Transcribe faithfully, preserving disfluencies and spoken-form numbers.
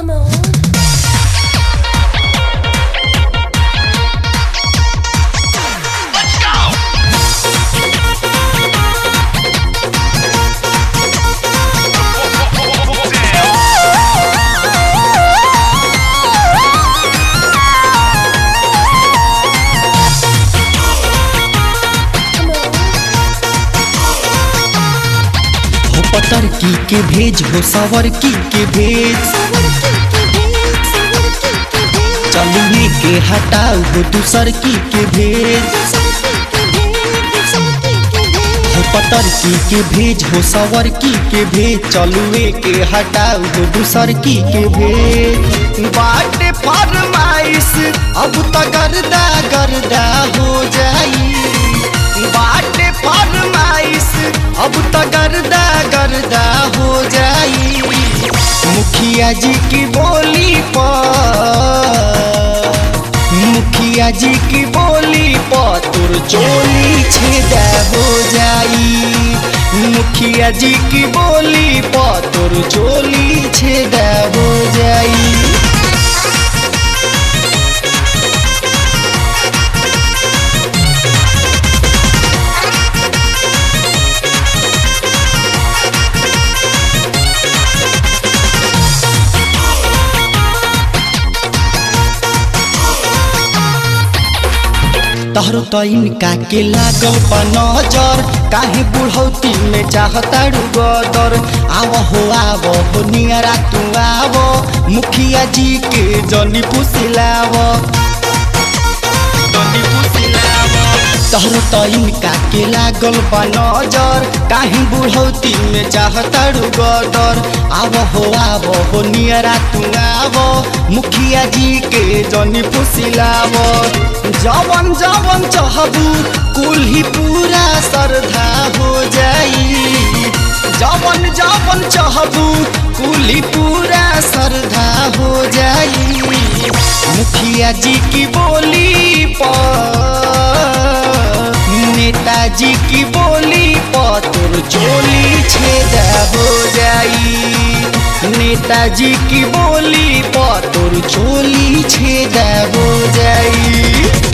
Come on. पतरकी के भेज हो सवरकी के भेज चलुए के हटाओ हो दूसरकी के भेज हो पतरकी के भेज हो सवरकी के भेज चलुए के हटाओ हो दूसरकी के भेज बाटे फरमाइश अब तो गर्दा गर्दा हो जाई बाटे फरमाइश अब तो गर्दा गर्दा हो जाई मुखिया जी की बोली पर मुखिया जी की बोली पर तोर चोली छेदा हो जाई मुखिया जी की बोली पर तोर चोली छेदा हो जाई। तहरो तो इनका के लागल बा नजर काहे बुढ़ौती में चाहताड़ू गदर आव हो आव हो नियरा तू आव मुखिया जी के जनी पुसिलाव जनी पुसिलाव तहरो तो इनका के लागल बा नजर काहे बुढ़ौती में चाहताड़ू गदर आव हो आव हो नियरा तू आव मुखिया जी के जनी पुसिलाव जवन जवन चाहबू कुल ही पूरा श्रद्धा हो जाई जवन जवन चाहबू कुल ही पूरा श्रद्धा हो जाई मुखिया जी की बोली पर नेताजी की बोली पर तोर चोली छेदा हो जाई नेताजी की बोली पर तोर चोली छेदा हो जाई।